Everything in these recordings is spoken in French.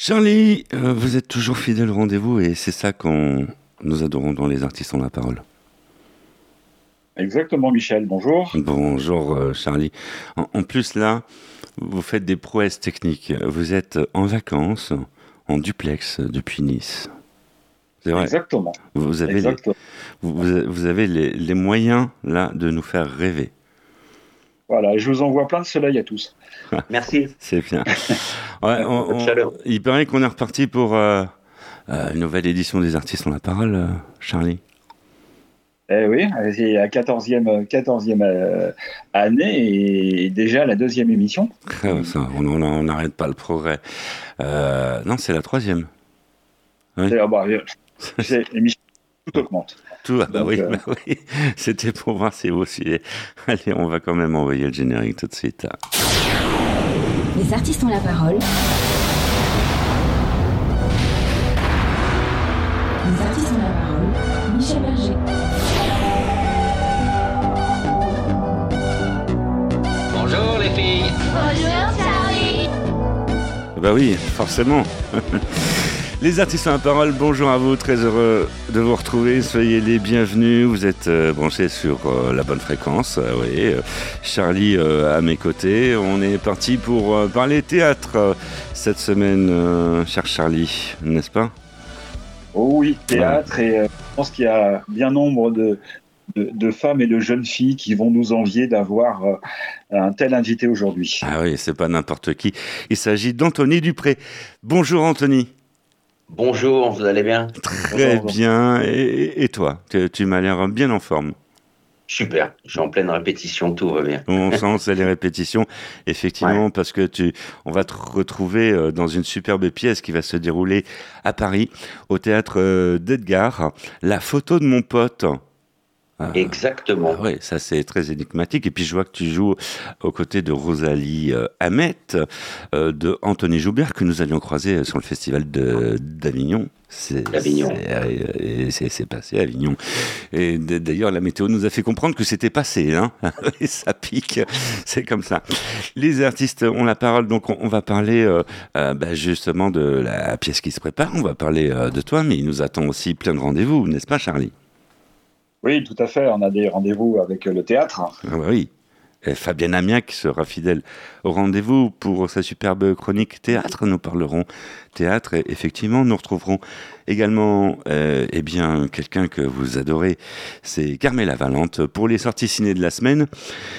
Charlie, vous êtes toujours fidèle au rendez-vous et c'est ça qu'on nous adorons dans Les Artistes ont la parole. Exactement, Michel. Bonjour. Bonjour Charlie. En plus là, vous faites des prouesses techniques. Vous êtes en vacances, en duplex depuis Nice. C'est vrai. Exactement. Vous avez, Exactement. vous avez les moyens là de nous faire rêver. Voilà, et je vous envoie plein de soleil à tous. Merci. C'est bien. Ouais, il paraît qu'on est reparti pour une nouvelle édition des Artistes ont la parole, Charlie. Eh oui, c'est la 14e année et déjà la 2e émission. Ça, on n'arrête pas le progrès. Non, c'est la 3e. Oui. L'émission, tout augmente. Tout, oui. C'était pour voir si vous aussi. Allez, on va quand même envoyer le générique tout de suite. Les artistes ont la parole. Les artistes ont la parole. Michel Berger. Bonjour les filles. Bonjour Charlie. Bah oui, forcément. Les artistes ont la parole, bonjour à vous, très heureux de vous retrouver, soyez les bienvenus, vous êtes branchés sur la bonne fréquence, oui. Charlie à mes côtés, on est parti pour parler théâtre cette semaine, cher Charlie, n'est-ce pas ? Oh oui, théâtre, et je pense qu'il y a bien nombre de femmes et de jeunes filles qui vont nous envier d'avoir un tel invité aujourd'hui. Ah oui, c'est pas n'importe qui, il s'agit d'Anthony Dupré. Bonjour Anthony. Bonjour, vous allez bien ? Très bien. Et toi, tu m'as l'air bien en forme. Super, je suis en pleine répétition, tout va bien. On sent c'est les répétitions, effectivement, ouais. Parce que on va te retrouver dans une superbe pièce qui va se dérouler à Paris, au théâtre d'Edgar, La photo de mon pote. Exactement. Oui, ça c'est très énigmatique. Et puis je vois que tu joues aux côtés de Rosalie Hamet, de Anthony Joubert, que nous allions croiser sur le festival d'Avignon. C'est passé à Avignon. Et d'ailleurs, la météo nous a fait comprendre que c'était passé. Hein. Et ça pique, c'est comme ça. Les artistes ont la parole, donc on va parler justement de la pièce qui se prépare. On va parler de toi, mais il nous attend aussi plein de rendez-vous, n'est-ce pas Charlie ? Oui, tout à fait. On a des rendez-vous avec le théâtre. Ah oui. Et Fabienne Amiac sera fidèle au rendez-vous pour sa superbe chronique théâtre. Nous parlerons théâtre et effectivement, nous retrouverons également quelqu'un que vous adorez, c'est Carmela Valente pour les sorties ciné de la semaine.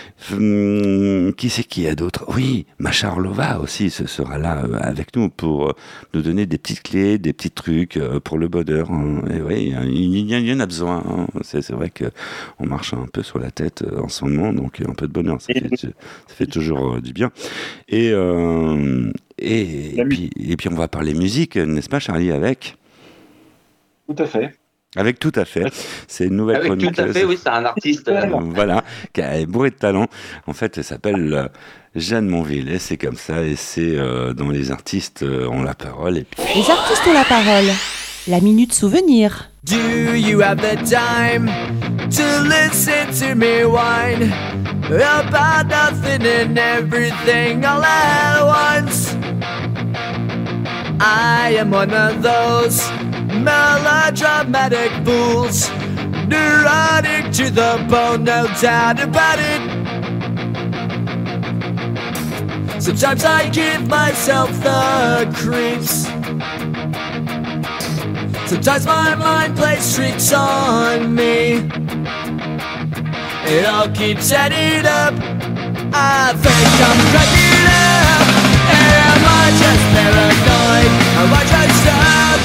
Qui c'est qui a d'autres ? Oui, Macha Orlova aussi sera là avec nous pour nous donner des petites clés, des petits trucs pour le bonheur. Et oui, il y en a besoin. Hein. C'est vrai qu'on marche un peu sur la tête en ce moment, donc un peu de bonheur, ça fait toujours du bien. Et puis on va parler musique, n'est-ce pas Charlie, avec ? Tout à fait. Avec Tout à fait, c'est une nouvelle chronique. Avec Tout à fait, oui, c'est un artiste. Voilà, qui est bourré de talent. En fait, elle s'appelle Jeanne Monville, et c'est comme ça, et c'est dans Les Artistes ont la parole. Et puis... Les Artistes ont la parole, la minute souvenir. Do you have the time to listen to me whine about nothing and everything all at once? I am one of those melodramatic fools, neurotic to the bone, no doubt about it. Sometimes I give myself the creeps. Sometimes my mind plays tricks on me. It all keeps adding up. I think I'm cracking up. Am I just paranoid? Am I just up?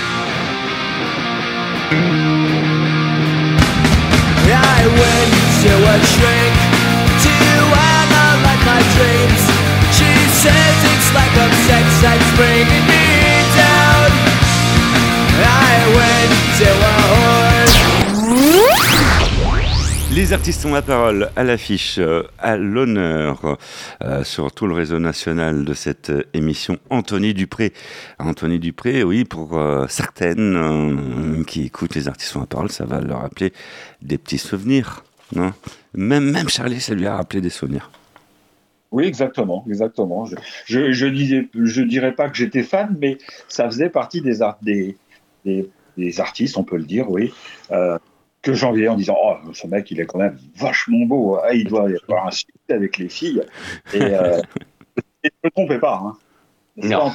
I went to a shrink to analyze my dreams. She says it's lack of sex that's bringing me down. I went to a whore. Les artistes ont la parole à l'affiche, à l'honneur, sur tout le réseau national de cette émission, Anthony Dupré. Anthony Dupré, oui, pour certaines qui écoutent les artistes ont la parole, ça va leur rappeler des petits souvenirs. Non ? Même Charlie, ça lui a rappelé des souvenirs. Oui, exactement. Je dirais pas que j'étais fan, mais ça faisait partie des artistes, on peut le dire, oui, que j'enviais en disant, oh, ce mec, il est quand même vachement beau, hein, il doit y avoir un succès avec les filles. Et ne me trompez pas. Hein. Non.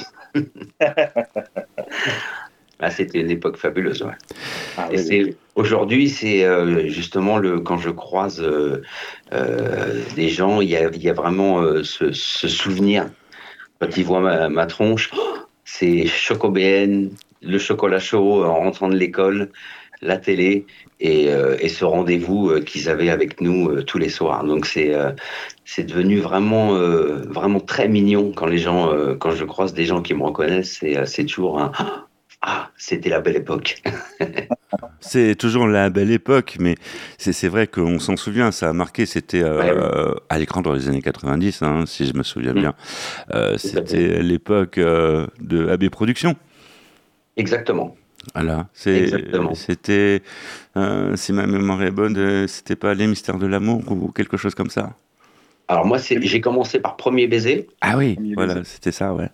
C'était une époque fabuleuse. Ouais. Ah, et oui. Aujourd'hui, c'est justement quand je croise des gens, il y a vraiment ce souvenir. Quand ils voient ma tronche, c'est Chocobéenne, le chocolat chaud en rentrant de l'école, la télé et ce rendez-vous qu'ils avaient avec nous tous les soirs. Donc c'est devenu vraiment vraiment très mignon quand quand je croise des gens qui me reconnaissent. C'est toujours un c'était la belle époque. C'est toujours la belle époque, mais c'est vrai qu'on s'en souvient, ça a marqué, c'était à l'écran dans les années 90, hein, si je me souviens bien. C'était l'époque de AB Productions. Exactement. Voilà, c'était, si ma mémoire est bonne, c'était pas Les Mystères de l'amour ou quelque chose comme ça. Alors moi, j'ai commencé par Premier baiser. Ah oui, voilà, c'était ça, ouais.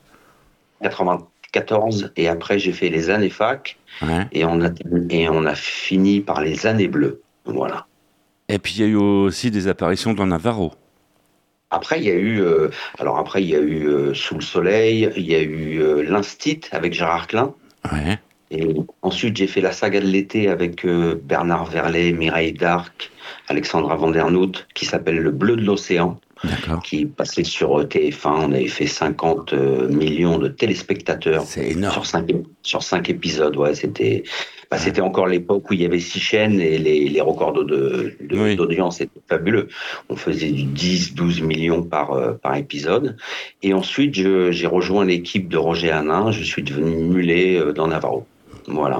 94, et après j'ai fait les années fac, et on a fini par les années bleues. Voilà. Et puis il y a eu aussi des apparitions dans Navarro. Après, il y a eu, Sous le soleil, il y a eu l'Instit avec Gérard Klein. Ouais. Et ensuite, j'ai fait la saga de l'été avec Bernard Verlet, Mireille Darc, Alexandra Vandernoot, qui s'appelle Le Bleu de l'Océan. D'accord. Qui passait sur TF1. On avait fait 50 millions de téléspectateurs. C'est énorme. Sur 5 épisodes, ouais. C'était encore l'époque où il y avait 6 chaînes et les records d'audience étaient fabuleux. On faisait du 10-12 millions par épisode. Et ensuite, j'ai rejoint l'équipe de Roger Hanin. Je suis devenu mulet dans Navarro. Voilà.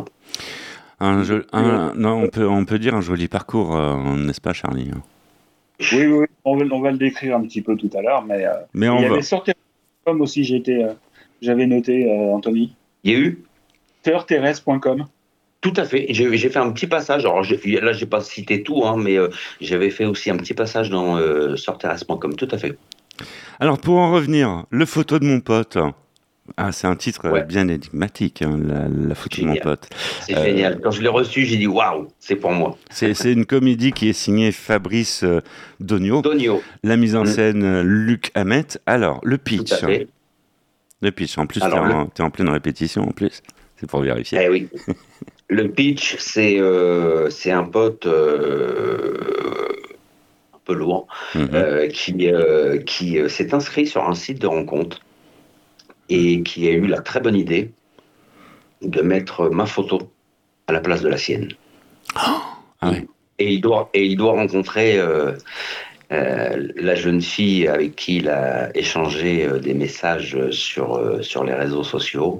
On peut dire un joli parcours, n'est-ce pas, Charlie? Oui, on va le décrire un petit peu tout à l'heure, mais il y avait sorterres.com aussi, j'avais noté, Anthony. Il y a eu Sœurthérèse.com. Tout à fait. J'ai fait un petit passage. Alors là, j'ai pas cité tout, hein, mais j'avais fait aussi un petit passage dans Sœurthérèse.com. Tout à fait. Alors, pour en revenir, le photo de mon pote. Ah, c'est un titre bien énigmatique, hein, la photo de mon pote. C'est génial. Quand je l'ai reçu, j'ai dit waouh, c'est pour moi. C'est une comédie qui est signée Fabrice Dognaud. La mise en scène Luc Hamet. Alors, le pitch. Tout à fait. Le pitch. En plus, t'es en pleine répétition, en plus. C'est pour vérifier. Eh oui. Le pitch, c'est un pote un peu lourd qui s'est inscrit sur un site de rencontre et qui a eu la très bonne idée de mettre ma photo à la place de la sienne. Et il doit rencontrer la jeune fille avec qui il a échangé des messages sur les réseaux sociaux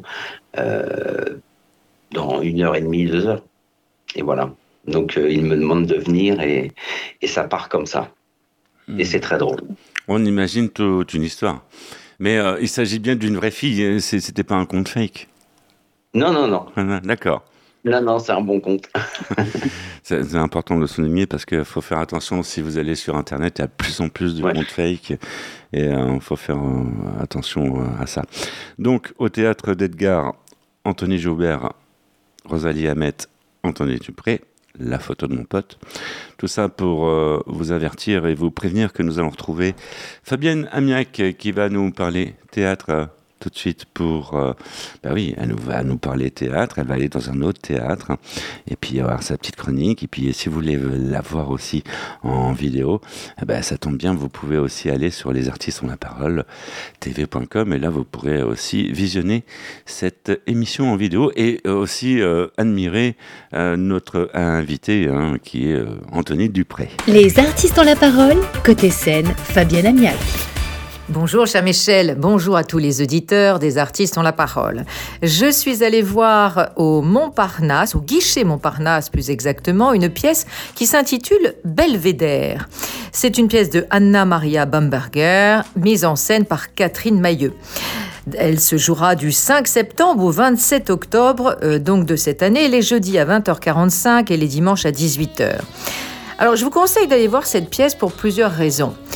dans 1h30, 2 heures. Et voilà. Donc il me demande de venir et ça part comme ça. Et c'est très drôle. On imagine toute une histoire. Mais il s'agit bien d'une vraie fille, c'était pas un compte fake. Non. D'accord. Non, c'est un bon compte. C'est important de le souligner parce qu'il faut faire attention, si vous allez sur Internet, il y a de plus en plus de comptes fake et il faut faire attention à ça. Donc, au théâtre d'Edgar, Anthony Joubert, Rosalie Hamet, Anthony Dupré, la photo de mon pote. Tout ça pour vous avertir et vous prévenir que nous allons retrouver Fabienne Amiac qui va nous parler théâtre tout de suite pour... elle va nous parler théâtre, elle va aller dans un autre théâtre et puis avoir sa petite chronique. Et puis si vous voulez la voir aussi en vidéo, ça tombe bien, vous pouvez aussi aller sur Les Artistes ont la parole, tv.com, et là vous pourrez aussi visionner cette émission en vidéo et aussi admirer notre invité qui est Anthony Dupré. Les Artistes ont la parole, côté scène, Fabienne Amiac. Bonjour cher Michel, bonjour à tous les auditeurs des Artistes ont la parole. Je suis allée voir au Montparnasse, au guichet Montparnasse plus exactement, une pièce qui s'intitule Belvédère. C'est une pièce de Anna Maria Bamberger, mise en scène par Catherine Mailleux. Elle se jouera du 5 septembre au 27 octobre donc de cette année, les jeudis à 20h45 et les dimanches à 18h. Alors je vous conseille d'aller voir cette pièce pour plusieurs raisons.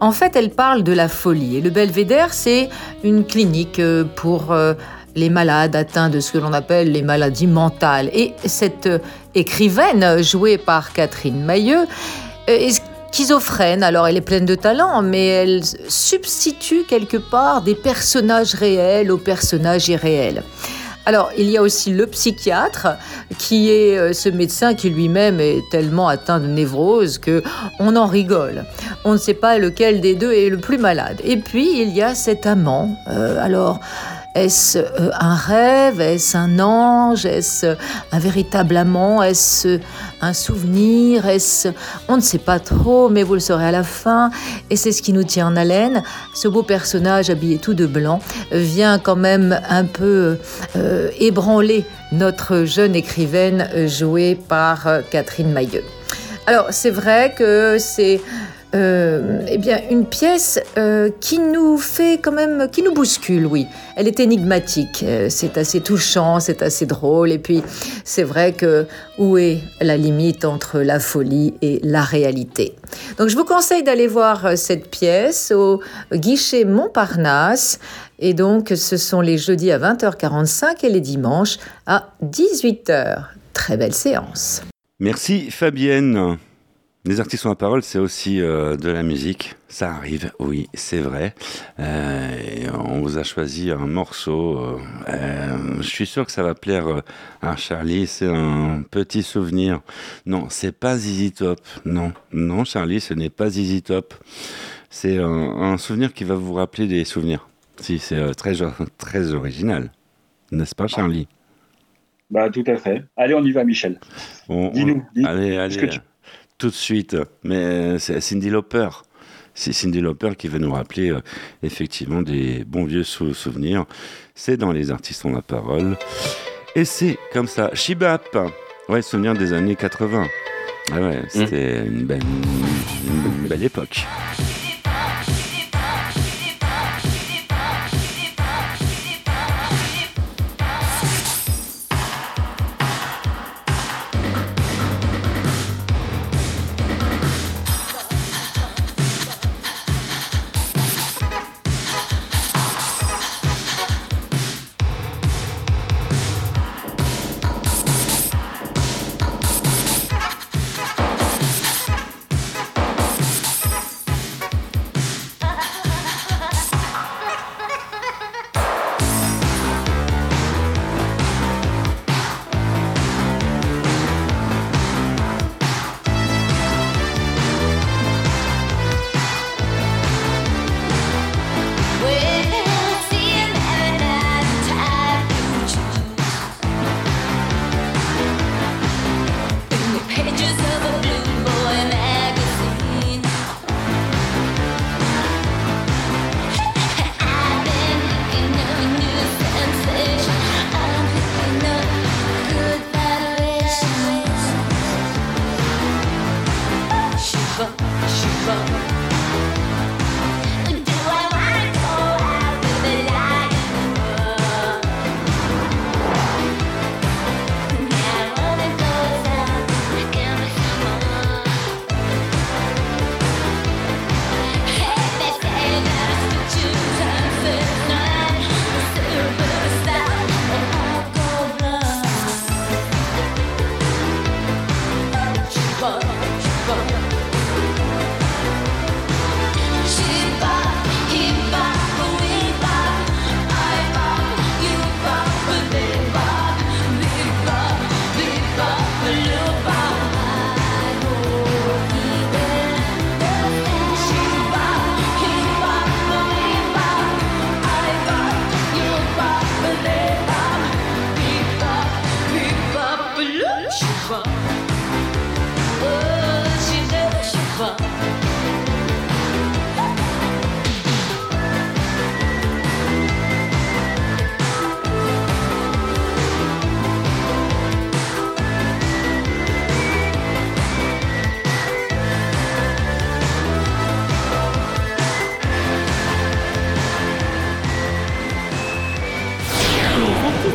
En fait, elle parle de la folie. Et le Belvédère, c'est une clinique pour les malades atteints de ce que l'on appelle les maladies mentales. Et cette écrivaine, jouée par Catherine Mailleux, est schizophrène. Alors, elle est pleine de talent, mais elle substitue quelque part des personnages réels aux personnages irréels. Alors, il y a aussi le psychiatre, qui est ce médecin qui lui-même est tellement atteint de névrose qu'on en rigole. On ne sait pas lequel des deux est le plus malade. Et puis, il y a cet amant. Alors, est-ce un rêve? Est-ce un ange? Est-ce un véritable amant? Est-ce un souvenir? On ne sait pas trop, mais vous le saurez à la fin. Et c'est ce qui nous tient en haleine. Ce beau personnage habillé tout de blanc vient quand même un peu ébranler notre jeune écrivaine jouée par Catherine Mailleux. Alors, c'est vrai que c'est une pièce qui nous fait quand même, qui nous bouscule, oui. Elle est énigmatique, c'est assez touchant, c'est assez drôle, et puis c'est vrai que où est la limite entre la folie et la réalité? Donc je vous conseille d'aller voir cette pièce au guichet Montparnasse, et donc ce sont les jeudis à 20h45 et les dimanches à 18h. Très belle séance. Merci Fabienne. Les artistes ont la parole, c'est aussi de la musique. Ça arrive, oui, c'est vrai. Et on vous a choisi un morceau. Je suis sûr que ça va plaire à Charlie. C'est un petit souvenir. Non, c'est pas ZZ Top. Non, Charlie, ce n'est pas ZZ Top. C'est un souvenir qui va vous rappeler des souvenirs. Si, c'est très original. N'est-ce pas, Charlie? Bah, tout à fait. Allez, on y va, Michel. Dis-nous. Allez. Tout de suite, mais c'est Cyndi Lauper. C'est Cyndi Lauper qui va nous rappeler effectivement des bons vieux souvenirs. C'est dans Les Artistes ont la parole. Et c'est comme ça. Shibap. Ouais, souvenir des années 80. Ah ouais, c'était une belle époque.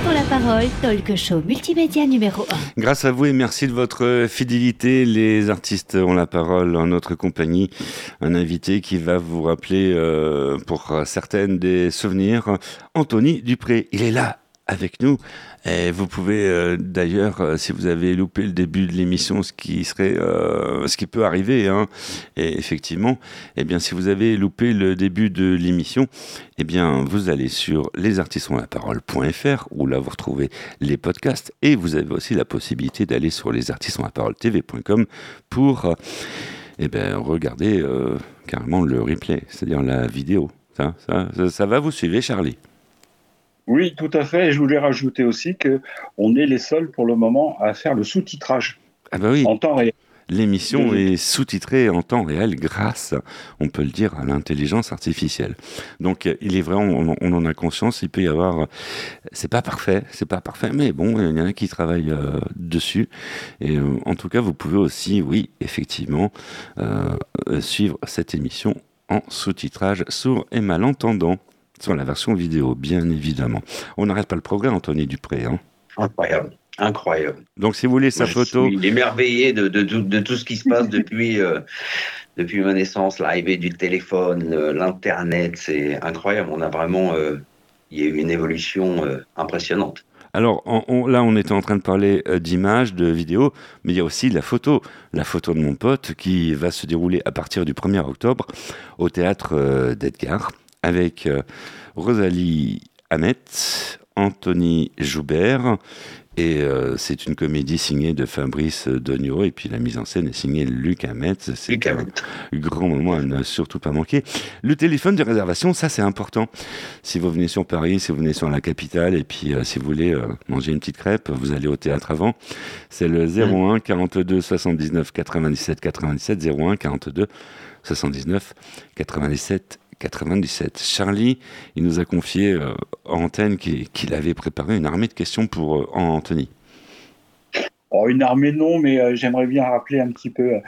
ont la parole, talk show multimédia numéro 1. Grâce à vous et merci de votre fidélité, les artistes ont la parole en notre compagnie. Un invité qui va vous rappeler pour certaines des souvenirs, Anthony Dupré. Il est là avec nous. Et vous pouvez d'ailleurs, si vous avez loupé le début de l'émission, ce qui peut arriver, hein, et effectivement, eh bien, si vous avez loupé le début de l'émission, eh bien, vous allez sur lesartistonslaparole.fr où là vous retrouvez les podcasts et vous avez aussi la possibilité d'aller sur lesartistonlaparole.tv.com pour regarder carrément le replay, c'est-à-dire la vidéo. Ça va vous suivre, Charlie? Oui, tout à fait. Et je voulais rajouter aussi qu'on est les seuls pour le moment à faire le sous-titrage en temps réel. L'émission est sous-titrée en temps réel grâce, on peut le dire, à l'intelligence artificielle. Donc, il est vrai, on en a conscience, il peut y avoir... C'est pas parfait, mais bon, il y en a qui travaillent dessus. Et en tout cas, vous pouvez aussi, oui, effectivement, suivre cette émission en sous-titrage sourd et malentendant. Sur la version vidéo, bien évidemment. On n'arrête pas le progrès, Anthony Dupré. Hein. Incroyable. Donc, si vous voulez sa photo... Je suis émerveillé de tout ce qui se passe depuis ma naissance, l'arrivée du téléphone, l'Internet, c'est incroyable. On a vraiment... il y a eu une évolution impressionnante. Alors, là, on était en train de parler d'images, de vidéos, mais il y a aussi la photo de mon pote qui va se dérouler à partir du 1er octobre au théâtre d'Edgar, avec Rosalie Hamet, Anthony Joubert, et c'est une comédie signée de Fabrice Dogno, et puis la mise en scène est signée de Luc Hamet. C'est un grand moment à ne surtout pas manquer. Le téléphone de réservation, ça c'est important. Si vous venez sur Paris, si vous venez sur la capitale, et puis si vous voulez manger une petite crêpe, vous allez au théâtre avant. C'est le 01 42 79 97 97, 01 42 79 97 97. Charlie, il nous a confié en antenne qu'il avait préparé une armée de questions pour Anthony. Une armée non, mais j'aimerais bien rappeler un petit peu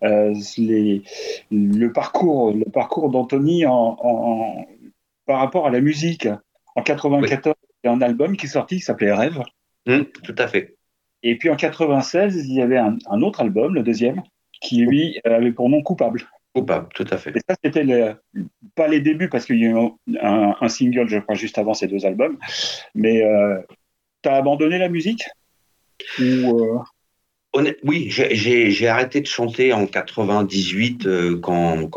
le parcours d'Anthony par rapport à la musique. En 94, il y a un album qui est sorti qui s'appelait Rêve. Tout à fait. Et puis en 96, il y avait un autre album, le deuxième, qui lui avait pour nom Coupable. Coupable, tout à fait. Et ça, c'était pas les débuts, parce qu'il y a eu un single, je crois, juste avant ces deux albums. Mais tu as abandonné la musique Oui, j'ai arrêté de chanter en 98 quand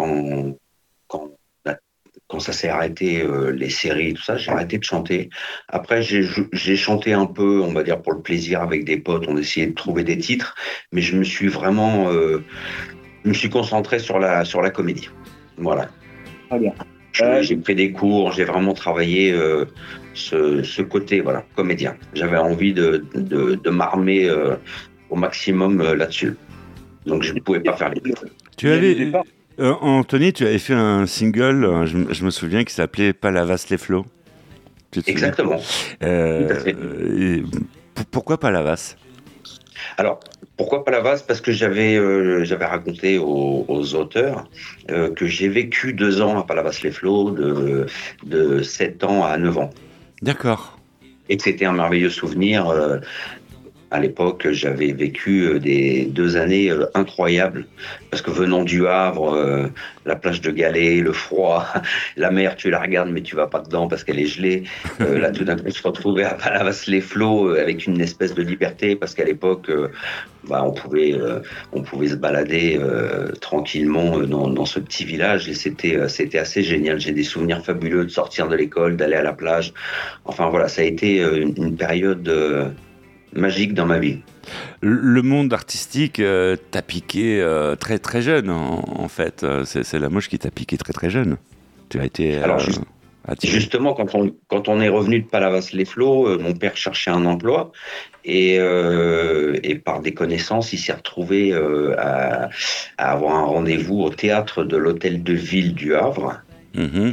ça s'est arrêté, les séries et tout ça, j'ai arrêté de chanter. Après, j'ai chanté un peu, on va dire, pour le plaisir avec des potes. On essayait de trouver des titres, mais je me suis vraiment... je me suis concentré sur la comédie. Voilà. Très bien. J'ai pris des cours, j'ai vraiment travaillé ce côté, voilà, comédien. J'avais envie de m'armer au maximum là-dessus. Donc je ne pouvais pas faire les deux. Anthony, tu avais fait un single, je me souviens, qui s'appelait Palavas les flots. Exactement. Tout à fait. Pourquoi Palavas ? Alors, pourquoi Palavas ? Parce que j'avais raconté aux auteurs que j'ai vécu 2 ans à Palavas-les-Flots, de 7 ans à 9 ans. D'accord. Et que c'était un merveilleux souvenir. À l'époque, j'avais vécu des 2 années incroyables, parce que venant du Havre, la plage de Galets, le froid, la mer, tu la regardes, mais tu vas pas dedans parce qu'elle est gelée. Là, tout d'un coup, je me retrouvais à Palavas-les-Flots avec une espèce de liberté, parce qu'à l'époque, on pouvait se balader tranquillement dans ce petit village, et c'était assez génial. J'ai des souvenirs fabuleux de sortir de l'école, d'aller à la plage. Enfin voilà, ça a été une période magique dans ma vie. Le monde artistique t'a piqué très très jeune, en fait. C'est la mouche qui t'a piqué très très jeune. Tu as été attiré. Justement, quand on est revenu de Palavas-les-Flots, mon père cherchait un emploi, et par des connaissances, il s'est retrouvé à avoir un rendez-vous au théâtre de l'Hôtel de Ville du Havre. Mhm.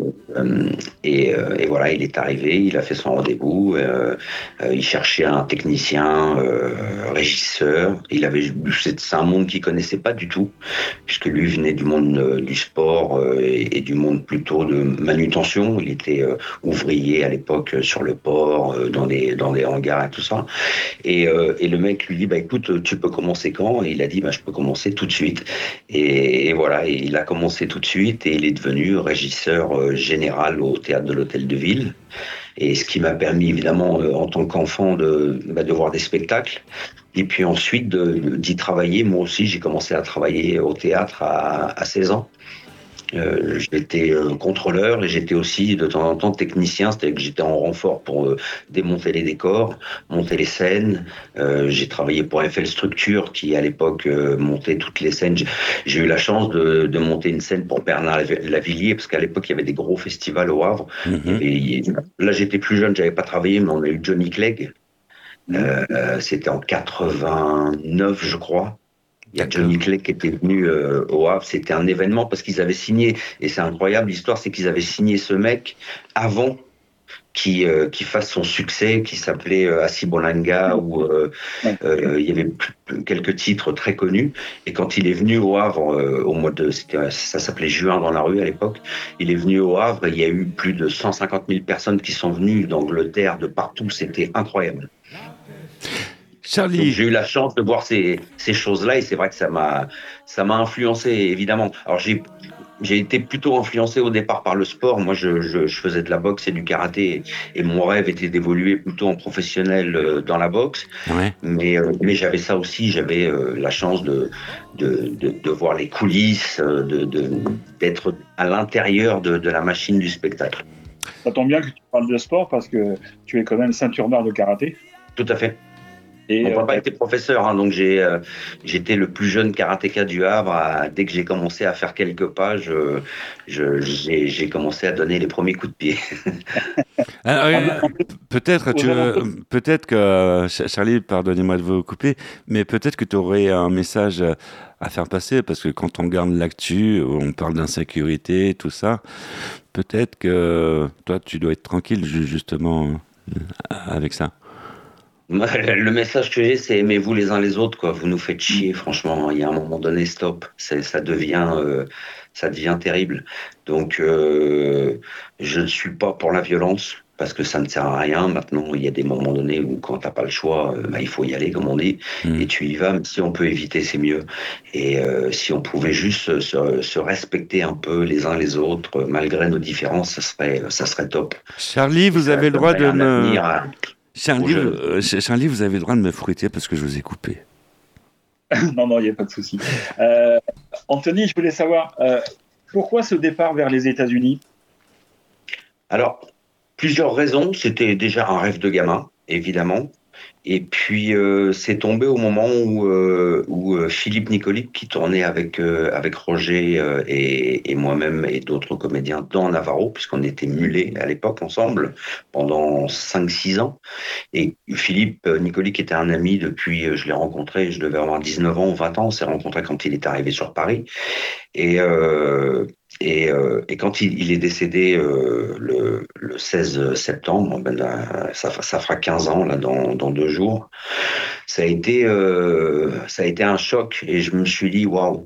Et voilà, il est arrivé, il a fait son rendez-vous. Il cherchait un technicien, régisseur. C'est un monde qu'il connaissait pas du tout, puisque lui venait du monde du sport et du monde plutôt de manutention. Il était ouvrier à l'époque sur le port, dans des hangars et tout ça. Et le mec lui dit, bah écoute, tu peux commencer quand? Et il a dit, bah je peux commencer tout de suite. Et voilà, et il a commencé tout de suite et il est devenu régisseur général au théâtre de l'Hôtel de Ville. Et ce qui m'a permis évidemment en tant qu'enfant de voir des spectacles. Et puis ensuite d'y travailler. Moi aussi, j'ai commencé à travailler au théâtre à 16 ans. J'étais contrôleur et j'étais aussi de temps en temps technicien, c'est-à-dire que j'étais en renfort pour démonter les décors, monter les scènes. J'ai travaillé pour FL Structure qui à l'époque montait toutes les scènes. J'ai eu la chance de monter une scène pour Bernard Lavilliers parce qu'à l'époque il y avait des gros festivals au Havre. Là j'étais plus jeune, j'avais pas travaillé, mais on a eu Johnny Clegg. C'était en 89 je crois. Il y a Johnny Clegg qui était venu au Havre, c'était un événement parce qu'ils avaient signé, et c'est incroyable, l'histoire c'est qu'ils avaient signé ce mec avant qu'il fasse son succès, qui s'appelait Asibolanga, où il y avait quelques titres très connus, et quand il est venu au Havre, au mois de, ça s'appelait Juin dans la rue à l'époque, il est venu au Havre, et il y a eu plus de 150 000 personnes qui sont venues d'Angleterre, de partout, c'était incroyable. Charlie. Donc, j'ai eu la chance de voir ces choses-là et c'est vrai que ça m'a influencé évidemment. Alors j'ai été plutôt influencé au départ par le sport. Moi je faisais de la boxe et du karaté et mon rêve était d'évoluer plutôt en professionnel dans la boxe. Ouais. Mais j'avais ça aussi, j'avais la chance de voir les coulisses, d'être à l'intérieur de la machine du spectacle. Ça tombe bien que tu parles de sport parce que tu es quand même ceinture noire de karaté. Tout à fait. Et mon papa était professeur, hein, donc j'étais le plus jeune karatéka du Havre. Dès que j'ai commencé à faire quelques pas, j'ai commencé à donner les premiers coups de pied. Peut-être que, Charlie, pardonnez-moi de vous couper, mais peut-être que tu aurais un message à faire passer, parce que quand on regarde l'actu, on parle d'insécurité, tout ça, peut-être que toi, tu dois être tranquille, justement, avec ça. Le message que j'ai, c'est aimez-vous les uns les autres, quoi. Vous nous faites chier, franchement. Il y a un moment donné, stop. Ça devient terrible. Donc, je ne suis pas pour la violence parce que ça ne sert à rien. Maintenant, il y a des moments donnés où, quand t'as pas le choix, il faut y aller, comme on dit, et tu y vas. Mais si on peut éviter, c'est mieux. Et si on pouvait juste se respecter un peu les uns les autres, malgré nos différences, ça serait top. Charlie, vous avez le droit de me... Charlie, vous avez le droit de me fruiter parce que je vous ai coupé. Non, il n'y a pas de souci. Anthony, je voulais savoir, pourquoi ce départ vers les États-Unis ? Alors, plusieurs raisons. C'était déjà un rêve de gamin, évidemment. Et puis, c'est tombé au moment où Philippe Nicolic, qui tournait avec Roger et moi-même et d'autres comédiens dans Navarro, puisqu'on était mulets à l'époque ensemble pendant 5-6 ans. Et Philippe Nicolic était un ami depuis, je l'ai rencontré, je devais avoir 19 ans ou 20 ans. On s'est rencontrés quand il est arrivé sur Paris. Et quand il est décédé le 16 septembre, ça fera 15 ans là dans 2 jours. Ça a été un choc et je me suis dit waouh,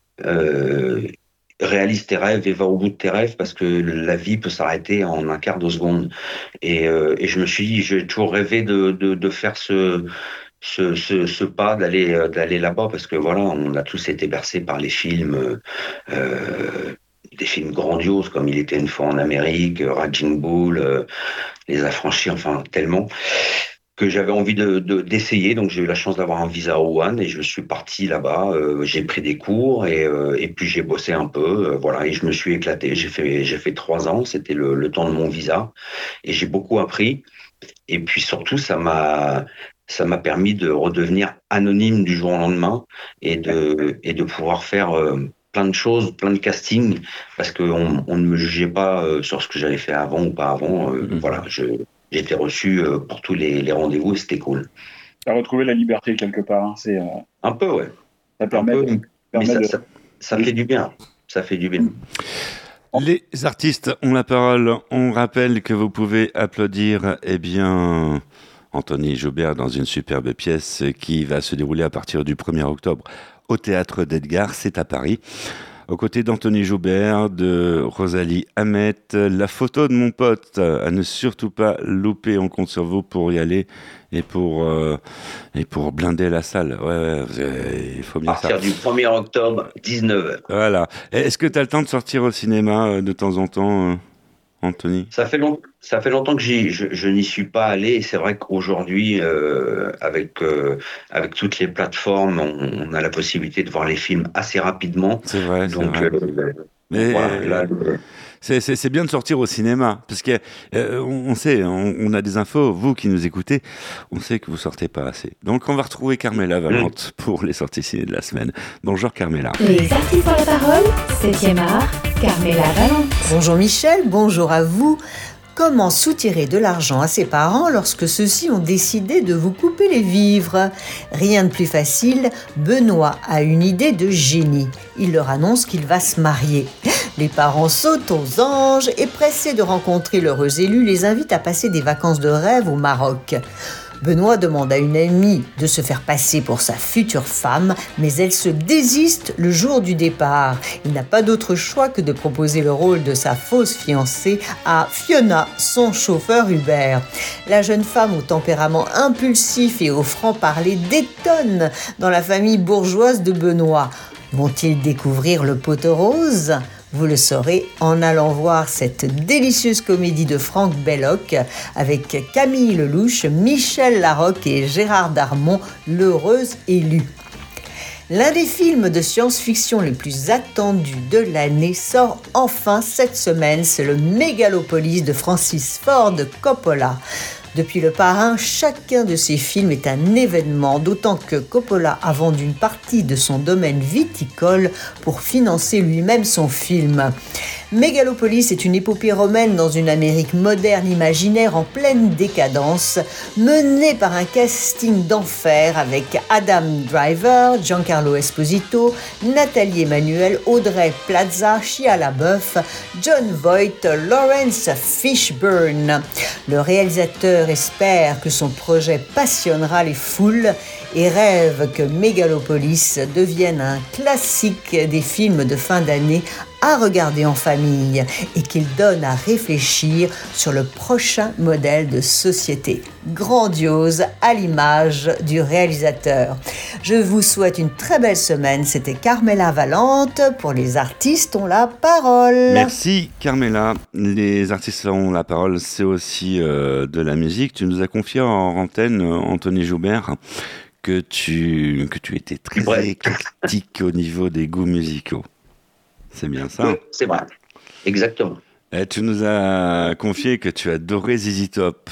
réalise tes rêves et va au bout de tes rêves parce que la vie peut s'arrêter en un quart de seconde. Et je me suis dit, j'ai toujours rêvé de faire ce pas, d'aller là-bas parce que voilà, on a tous été bercés par les films. Des films grandioses comme Il était une fois en Amérique, Raging Bull, Les Affranchis, enfin tellement que j'avais envie d'essayer. Donc j'ai eu la chance d'avoir un visa O1 et je suis parti là-bas. J'ai pris des cours et puis j'ai bossé un peu, voilà, et je me suis éclaté. J'ai fait 3 ans, c'était le temps de mon visa et j'ai beaucoup appris. Et puis surtout ça m'a permis de redevenir anonyme du jour au lendemain et de pouvoir faire plein de choses, plein de castings, parce qu'on ne me jugeait pas sur ce que j'avais fait avant ou pas avant. Voilà, j'étais reçu pour tous les rendez-vous et c'était cool. Tu as retrouvé la liberté quelque part. Hein. C'est, un peu, ouais. Ça permet mais ça fait du bien. Ça fait du bien. Les artistes ont la parole. On rappelle que vous pouvez applaudir, Anthony Joubert dans une superbe pièce qui va se dérouler à partir du 1er octobre au Théâtre d'Edgar, c'est à Paris. Aux côtés d'Anthony Joubert, de Rosalie Hamet, la photo de mon pote, à ne surtout pas louper, on compte sur vous pour y aller et pour blinder la salle. Il faut bien ça. À partir du 1er octobre, 19h. Voilà. Est-ce que tu as le temps de sortir au cinéma de temps en temps, Anthony ? Ça fait longtemps que je n'y suis pas allé. Et c'est vrai qu'aujourd'hui, avec toutes les plateformes, on a la possibilité de voir les films assez rapidement. C'est vrai. Donc, mais voilà, c'est bien de sortir au cinéma, parce que on sait, on a des infos, vous qui nous écoutez, on sait que vous sortez pas assez. Donc on va retrouver Carmela Valente pour les sorties ciné de la semaine. Bonjour Carmela. Les artistes ont la parole, 7e art, Carmela Valente. Bonjour Michel, bonjour à vous. Comment soutirer de l'argent à ses parents lorsque ceux-ci ont décidé de vous couper les vivres ? Rien de plus facile, Benoît a une idée de génie. Il leur annonce qu'il va se marier. Les parents sautent aux anges et pressés de rencontrer l'heureux élu, les invitent à passer des vacances de rêve au Maroc. Benoît demande à une amie de se faire passer pour sa future femme, mais elle se désiste le jour du départ. Il n'a pas d'autre choix que de proposer le rôle de sa fausse fiancée à Fiona, son chauffeur Uber. La jeune femme au tempérament impulsif et au franc-parler détonne dans la famille bourgeoise de Benoît. Vont-ils découvrir le poteau rose ? Vous le saurez en allant voir cette délicieuse comédie de Franck Belloc avec Camille Lelouch, Michel Larocque et Gérard Darmon, l'heureuse élue. L'un des films de science-fiction les plus attendus de l'année sort enfin cette semaine, c'est le Mégalopolis de Francis Ford Coppola. Depuis Le Parrain, chacun de ces films est un événement, d'autant que Coppola a vendu une partie de son domaine viticole pour financer lui-même son film. Mégalopolis est une épopée romaine dans une Amérique moderne imaginaire en pleine décadence, menée par un casting d'enfer avec Adam Driver, Giancarlo Esposito, Nathalie Emmanuel, Audrey Plaza, Shia LaBeouf, Jon Voight, Lawrence Fishburne. Le réalisateur espère que son projet passionnera les foules et rêve que Mégalopolis devienne un classique des films de fin d'année à regarder en famille et qu'il donne à réfléchir sur le prochain modèle de société. Grandiose à l'image du réalisateur. Je vous souhaite une très belle semaine. C'était Carmela Valente pour Les artistes ont la parole. Merci Carmela. Les artistes ont la parole, c'est aussi de la musique. Tu nous as confié en antenne, Anthony Joubert, que tu étais très éclectique au niveau des goûts musicaux. C'est bien ça. Oui, c'est vrai, exactement. Et tu nous as confié que tu adorais ZZ Top.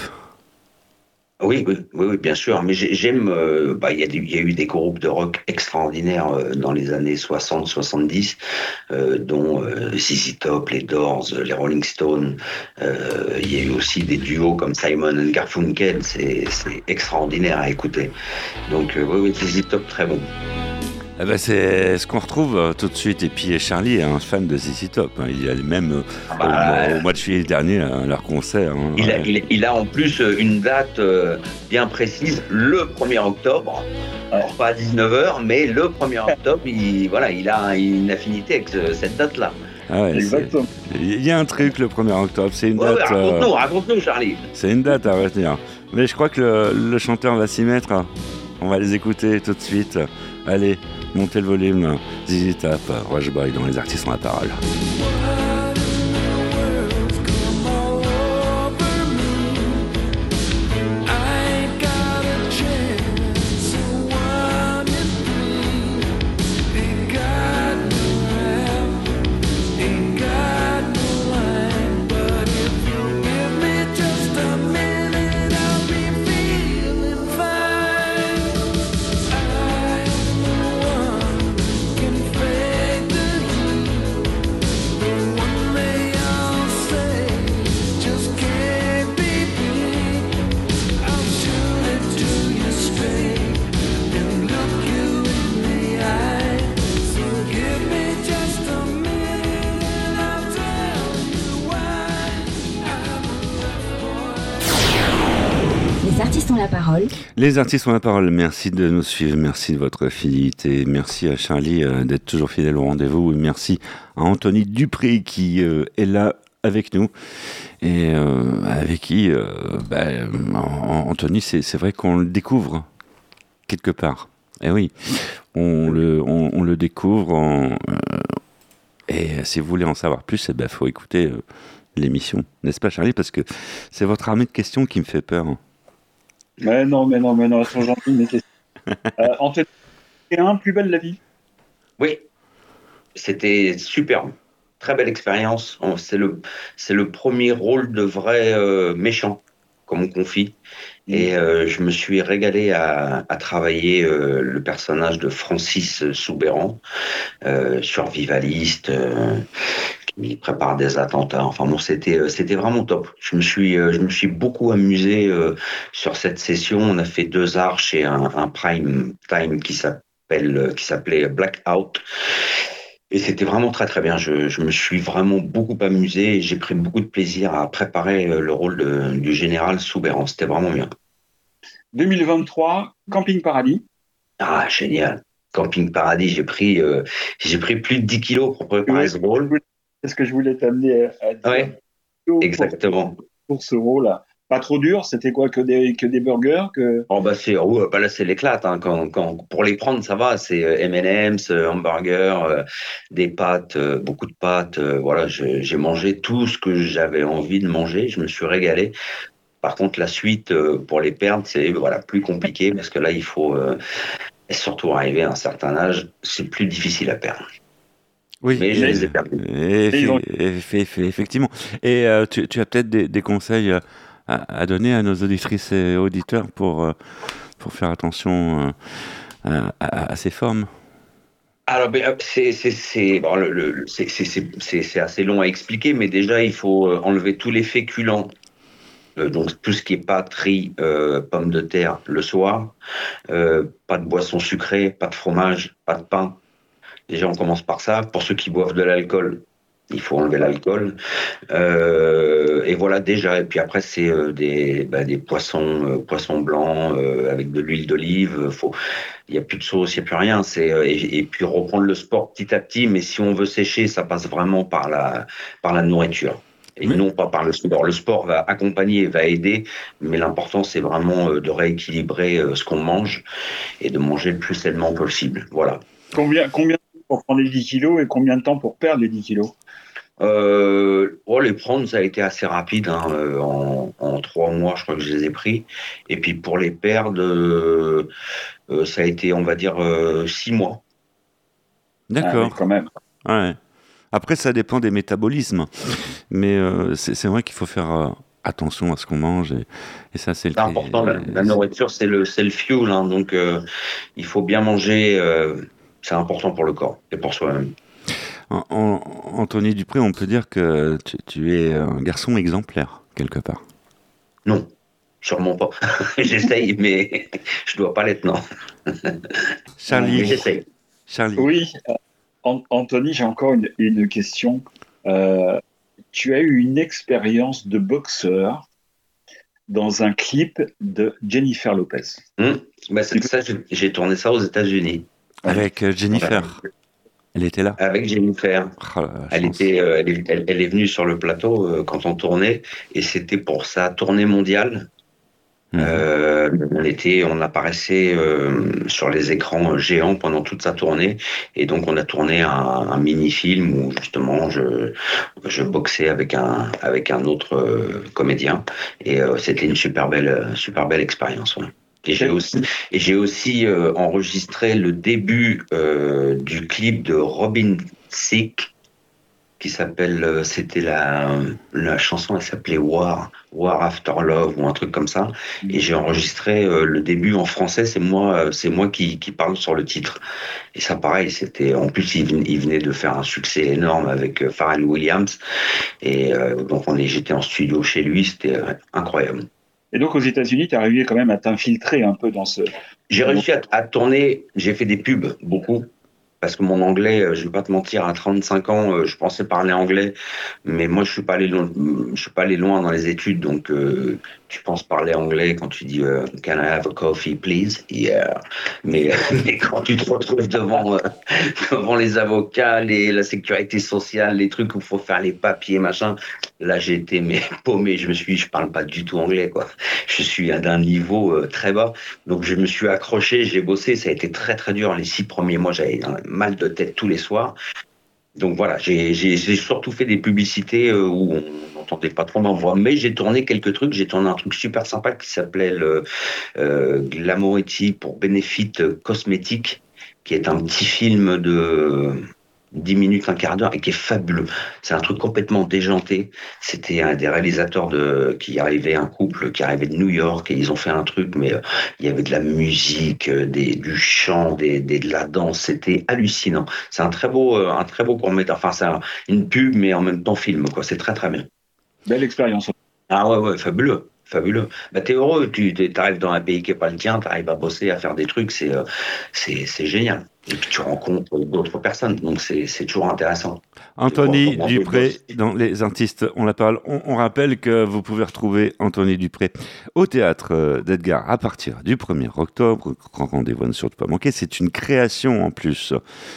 Oui, bien sûr. Mais j'aime. Il y a eu des groupes de rock extraordinaires dans les années 60-70, dont ZZ Top, les Doors, les Rolling Stones. Il y a eu aussi des duos comme Simon and Garfunkel. C'est extraordinaire à écouter. Donc, ZZ Top, très bon. Eh ben c'est ce qu'on retrouve tout de suite. Et puis Charlie est un fan de ZZ Top. Il y a même au mois de juillet dernier à leur concert. Il a en plus une date bien précise, le 1er octobre. Alors pas à 19h, mais le 1er octobre, il a une affinité avec cette date-là. Ah ouais, il y a un truc le 1er octobre. C'est une date. Raconte-nous, Charlie. C'est une date à retenir. Mais je crois que le chanteur va s'y mettre. On va les écouter tout de suite. Allez, montez le volume. ZZ Top, Rush Boy dans Les artistes ont la parole. artistes ont la parole. Les artistes ont la parole. Merci de nous suivre. Merci de votre fidélité. Merci à Charlie d'être toujours fidèle au rendez-vous. Et merci à Anthony Dupré qui est là avec nous et avec qui Anthony, c'est vrai qu'on le découvre quelque part. Et oui, on le découvre et si vous voulez en savoir plus, faut écouter l'émission, n'est-ce pas Charlie? Parce que c'est votre armée de questions qui me fait peur. Mais non, elles sont gentilles, mes questions. Anthony, plus belle la vie. Oui, c'était superbe. Très belle expérience. C'est le premier rôle de vrai méchant qu'on me confie. Et je me suis régalé à travailler le personnage de Francis Soubeyran, survivaliste, qui prépare des attentats. Enfin bon, c'était vraiment top. Je me suis beaucoup amusé sur cette session. On a fait 2 arches et un prime time qui s'appelait Blackout. Et c'était vraiment très très bien. Je me suis vraiment beaucoup amusé et j'ai pris beaucoup de plaisir à préparer le rôle du général Soubeyran. C'était vraiment bien. 2023, Camping Paradis. Ah, génial. Camping Paradis, j'ai pris plus de 10 kilos pour préparer ce rôle. C'est ce que je voulais t'amener à dire. Ouais, exactement. Pour ce rôle-là. Pas trop dur, c'était quoi, que des burgers Oh bah là c'est l'éclate, hein. Quand pour les prendre ça va, c'est M&M's, hamburgers, des pâtes, beaucoup de pâtes, voilà, j'ai mangé tout ce que j'avais envie de manger, je me suis régalé. Par contre la suite pour les perdre, c'est plus compliqué parce que là il faut surtout arriver à un certain âge, c'est plus difficile à perdre. Oui, mais je les ai perdus. Effectivement. Et tu as peut-être des conseils à donner à nos auditrices et auditeurs pour faire attention à ces formes? Alors, c'est assez long à expliquer, mais déjà, il faut enlever tous les féculents. Donc, tout ce qui est pâtes, riz, pommes de terre le soir. Pas de boissons sucrées, pas de fromage, pas de pain. Déjà, on commence par ça. Pour ceux qui boivent de l'alcool, il faut enlever l'alcool. Et voilà déjà. Et puis après, c'est des poissons blancs avec de l'huile d'olive. Il n'y a plus de sauce, il n'y a plus rien. Et puis reprendre le sport petit à petit. Mais si on veut sécher, ça passe vraiment par la nourriture. Et non pas par le sport. Le sport va accompagner, va aider. Mais l'important, c'est vraiment de rééquilibrer ce qu'on mange et de manger le plus sainement possible. Voilà. Combien de temps pour prendre les 10 kilos et combien de temps pour perdre les 10 kilos? Les prendre, ça a été assez rapide, hein, en 3 mois, je crois que je les ai pris. Et puis pour les perdre, ça a été, on va dire, 6 mois. D'accord. Oui, quand même. Ouais. Après, ça dépend des métabolismes. Mais c'est vrai qu'il faut faire attention à ce qu'on mange. Et ça, c'est important. La nourriture, c'est le fuel. Hein, donc, il faut bien manger. C'est important pour le corps et pour soi-même. Anthony Dupré, on peut dire que tu es un garçon exemplaire, quelque part. Non, sûrement pas. J'essaye, mais je dois pas l'être, non. Charlie. Mais j'essaye. Charlie. Oui, Anthony, j'ai encore une question. Tu as eu une expérience de boxeur dans un clip de Jennifer Lopez. C'est ça, j'ai tourné ça aux États-Unis. Avec Jennifer. Elle était là. Avec Jennifer. Elle est venue sur le plateau quand on tournait et c'était pour sa tournée mondiale. On apparaissait sur les écrans géants pendant toute sa tournée et donc on a tourné un mini-film où justement je boxais avec un autre comédien et c'était une super belle expérience. Ouais. Et j'ai aussi enregistré le début du clip de Robin Thicke qui s'appelle, c'était la chanson, elle s'appelait War After Love ou un truc comme ça. Et j'ai enregistré le début en français, c'est moi qui parle sur le titre. Et ça, pareil, c'était, en plus, il venait de faire un succès énorme avec Pharrell Williams. Et donc, j'étais en studio chez lui, c'était incroyable. Et donc, aux États-Unis, tu es arrivé quand même à t'infiltrer un peu dans ce. J'ai réussi à tourner, j'ai fait des pubs, beaucoup. parce que mon anglais, je vais pas te mentir, à 35 ans, je pensais parler anglais, mais moi je suis pas allé loin dans les études, donc tu penses parler anglais quand tu dis Can I have a coffee, please? Yeah. Mais, mais quand tu te retrouves devant les avocats, la sécurité sociale, les trucs où il faut faire les papiers, machin, là j'ai été paumé. Je parle pas du tout anglais, quoi. Je suis d'un niveau très bas, donc je me suis accroché, j'ai bossé, ça a été très très dur. Les 6 premiers mois, j'avais un mal de tête tous les soirs. Donc voilà, j'ai surtout fait des publicités où on n'entendait pas trop ma voix, mais j'ai tourné quelques trucs. J'ai tourné un truc super sympa qui s'appelait le Glamoretti pour Benefit Cosmétique, qui est un petit film de 10 minutes, un quart d'heure, et qui est fabuleux. C'est un truc complètement déjanté. C'était un des réalisateurs un couple qui arrivait de New York, et ils ont fait un truc, mais il y avait de la musique, du chant, de la danse. C'était hallucinant. C'est un très beau court-métrage. Enfin, c'est une pub, mais en même temps film, quoi. C'est très, très bien. Belle expérience. Ah ouais, fabuleux. Fabuleux. Bah, t'es heureux, tu arrives dans un pays qui n'est pas le tien, tu arrives à bosser, à faire des trucs, c'est génial. Et puis tu rencontres d'autres personnes, donc c'est toujours intéressant. Anthony Dupré, dans Les Artistes ont la parole. On rappelle que vous pouvez retrouver Anthony Dupré au théâtre d'Edgar à partir du 1er octobre. Grand rendez-vous à ne surtout pas manquer. C'est une création en plus.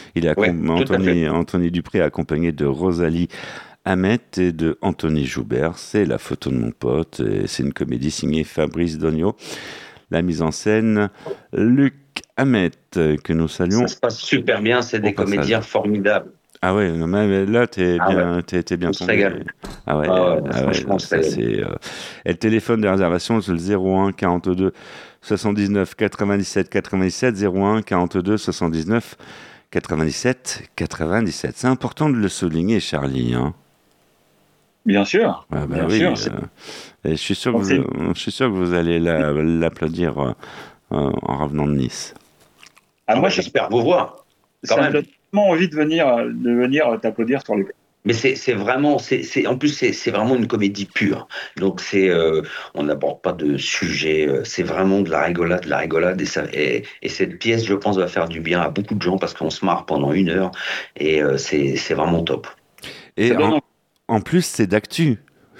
Anthony Dupré accompagné de Rosalie Hamet et de Anthony Joubert. C'est La photo de mon pote. Et c'est une comédie signée Fabrice Dogno. La mise en scène, Luc Hamet, que nous saluons. Ça se passe super bien, c'est des comédiens formidables. Ah ouais, non, mais là, t'es bien tombé. Ah ouais, franchement, Et le téléphone de réservation, c'est le 01 42 79 97 97, 01 42 79 97 97. C'est important de le souligner, Charlie, hein. Bien sûr. Ah bah bien oui, sûr. Et je suis sûr que vous allez l'applaudir en revenant de Nice. Moi, j'espère vous voir. Ça me donne tellement envie de venir t'applaudir sur les. Mais c'est vraiment, en plus c'est vraiment une comédie pure. Donc on n'aborde pas de sujet, c'est vraiment de la rigolade et cette pièce, je pense, va faire du bien à beaucoup de gens parce qu'on se marre pendant 1 heure et c'est vraiment top. Et en plus, c'est d'actu.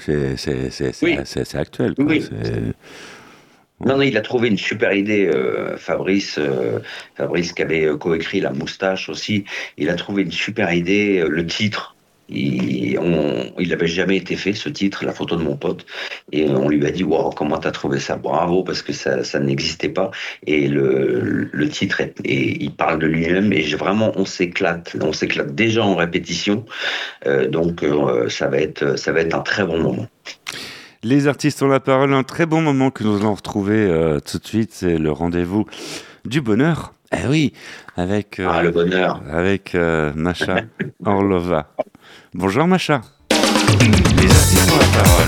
C'est actuel. Quoi. Oui. Non, il a trouvé une super idée, Fabrice qui avait coécrit La Moustache aussi. Il a trouvé une super idée, le titre. Il n'avait jamais été fait, ce titre, La photo de mon pote, et on lui a dit wow, comment t'as trouvé ça, bravo, parce que ça n'existait pas, et le titre il parle de lui-même, et vraiment on s'éclate déjà en répétition, donc ça va être un très bon moment. Les artistes ont la parole, un très bon moment que nous allons retrouver tout de suite, c'est le rendez-vous du bonheur. Eh oui, avec le bonheur, avec Masha Orlova. Bonjour Masha. Les artistes ont la parole.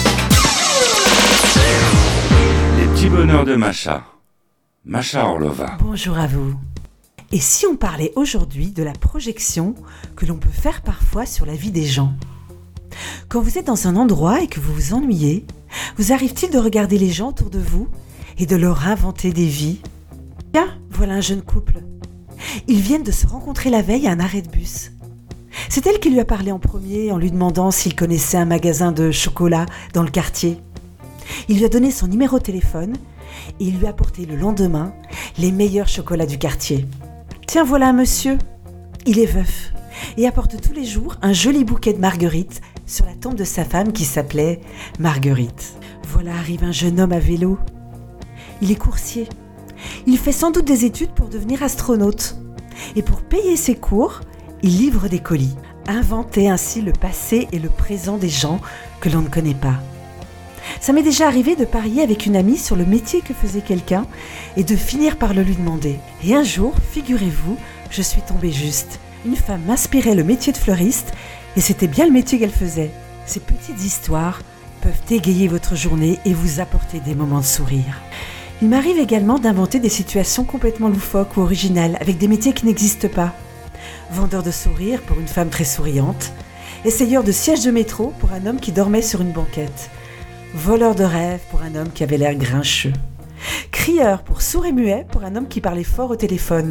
Les petits bonheurs de Masha. Masha Orlova. Bonjour à vous. Et si on parlait aujourd'hui de la projection que l'on peut faire parfois sur la vie des gens ? Quand vous êtes dans un endroit et que vous vous ennuyez, vous arrive-t-il de regarder les gens autour de vous et de leur inventer des vies ? Tiens, voilà un jeune couple. Ils viennent de se rencontrer la veille à un arrêt de bus. C'est elle qui lui a parlé en premier en lui demandant s'il connaissait un magasin de chocolat dans le quartier. Il lui a donné son numéro de téléphone et il lui a apporté le lendemain les meilleurs chocolats du quartier. Tiens, voilà un monsieur. Il est veuf et apporte tous les jours un joli bouquet de marguerites sur la tombe de sa femme qui s'appelait Marguerite. Voilà arrive un jeune homme à vélo. Il est coursier. Il fait sans doute des études pour devenir astronaute. Et pour payer ses cours, il livre des colis. Inventer ainsi le passé et le présent des gens que l'on ne connaît pas. Ça m'est déjà arrivé de parier avec une amie sur le métier que faisait quelqu'un et de finir par le lui demander. Et un jour, figurez-vous, je suis tombée juste. Une femme m'inspirait le métier de fleuriste et c'était bien le métier qu'elle faisait. Ces petites histoires peuvent égayer votre journée et vous apporter des moments de sourire. Il m'arrive également d'inventer des situations complètement loufoques ou originales avec des métiers qui n'existent pas. Vendeur de sourires pour une femme très souriante, essayeur de siège de métro pour un homme qui dormait sur une banquette, voleur de rêves pour un homme qui avait l'air grincheux, crieur pour sourd et muet pour un homme qui parlait fort au téléphone,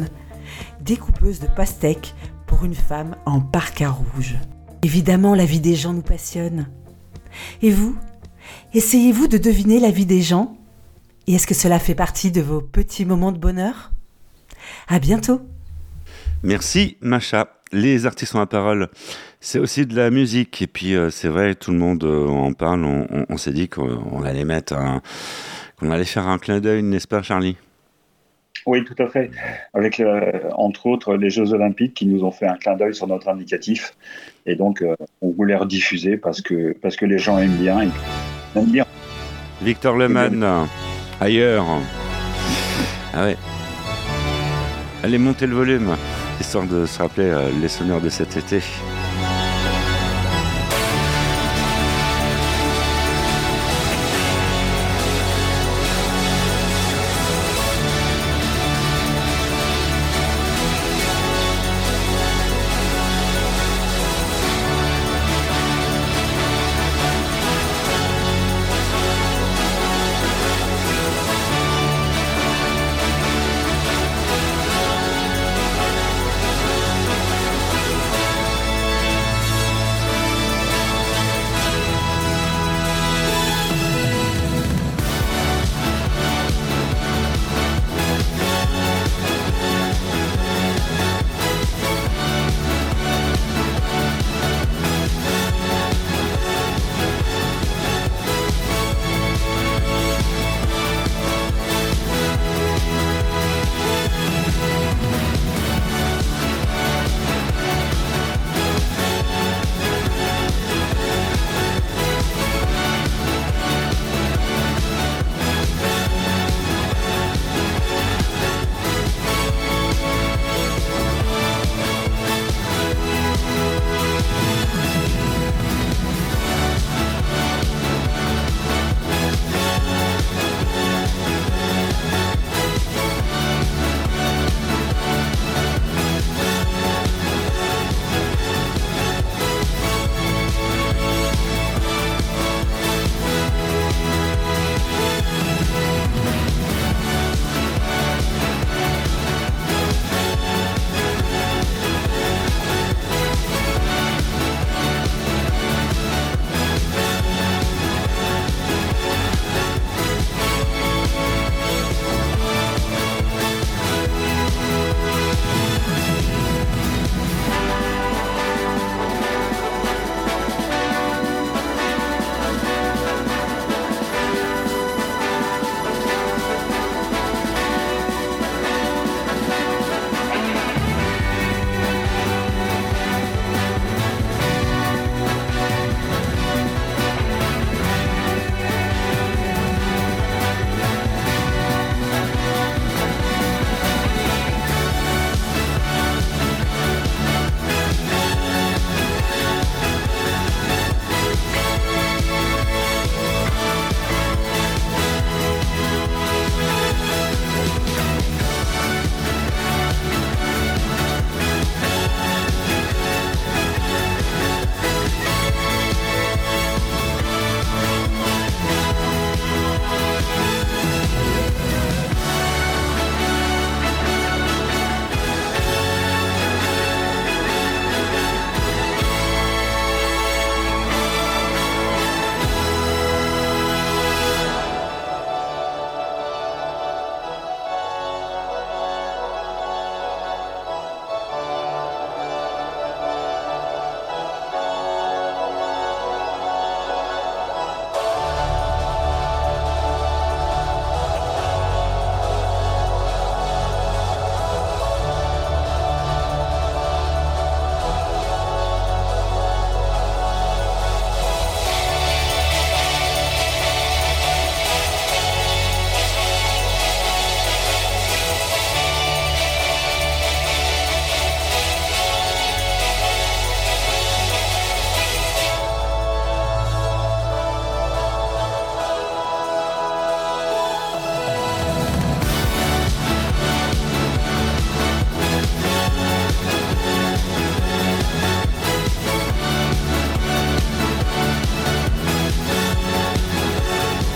découpeuse de pastèques pour une femme en parka rouge. Évidemment, la vie des gens nous passionne. Et vous, essayez-vous de deviner la vie des gens ? Et est-ce que cela fait partie de vos petits moments de bonheur ? À bientôt. Merci Macha. Les artistes ont la parole. C'est aussi de la musique. Et puis c'est vrai, tout le monde en parle. On s'est dit qu'on allait qu'on allait faire un clin d'œil, n'est-ce pas Charlie ? Oui, tout à fait. Avec, entre autres, les Jeux Olympiques qui nous ont fait un clin d'œil sur notre indicatif. Et donc, on voulait rediffuser parce que les gens aiment bien. Ils aiment bien. Victor Lemann, ailleurs. Ah ouais. Allez, montez le volume, histoire de se rappeler les sonneurs de cet été.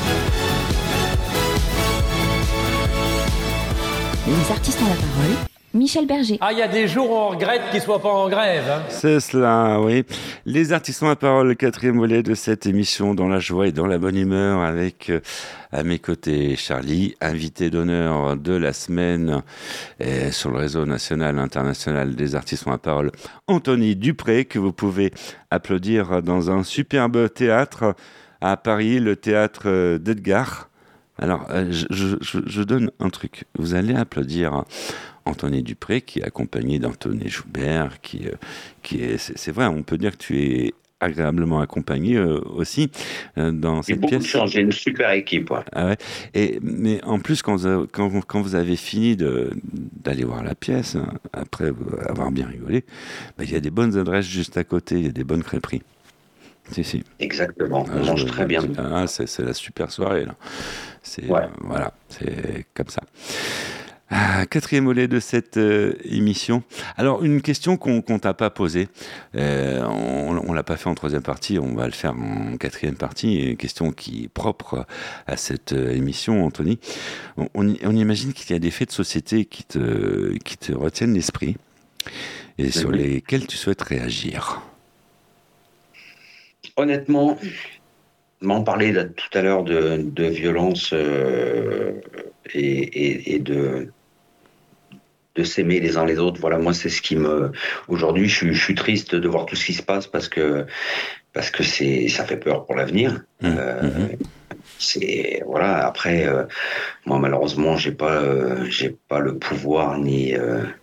Les artistes ont la parole Michel Berger. Ah, il y a des jours où on regrette qu'ils soient pas en grève. Hein. C'est cela, oui. Les artistes ont la parole, le 4e volet de cette émission, dans la joie et dans la bonne humeur, avec à mes côtés Charlie, invité d'honneur de la semaine sur le réseau national international des artistes ont la parole, Anthony Dupré, que vous pouvez applaudir dans un superbe théâtre à Paris, le théâtre d'Edgar. Alors, je donne un truc. Vous allez applaudir Anthony Dupré, qui est accompagné d'Anthony Joubert, qui est, c'est vrai, on peut dire que tu es agréablement accompagné aussi dans cette pièce. Beaucoup de chance, j'ai une super équipe. Ouais. Ah ouais. Mais en plus, quand vous avez fini d'aller voir la pièce, après avoir bien rigolé, il y a des bonnes adresses juste à côté, il y a des bonnes crêperies. Si. Exactement, on mange très bien. C'est la super soirée, là. Voilà, c'est comme ça. 4e volet de cette émission. Alors, une question qu'on t'a pas posée. On l'a pas fait en 3e partie, on va le faire en 4e partie. Une question qui est propre à cette émission, Anthony. On imagine qu'il y a des faits de société qui te retiennent l'esprit et sur lesquels tu souhaites réagir. Honnêtement, on parlait tout à l'heure de violence et de s'aimer les uns les autres. Voilà, moi, c'est ce qui me... Aujourd'hui, je suis triste de voir tout ce qui se passe parce que ça fait peur pour l'avenir. Voilà. Après, moi, malheureusement, j'ai pas le pouvoir ni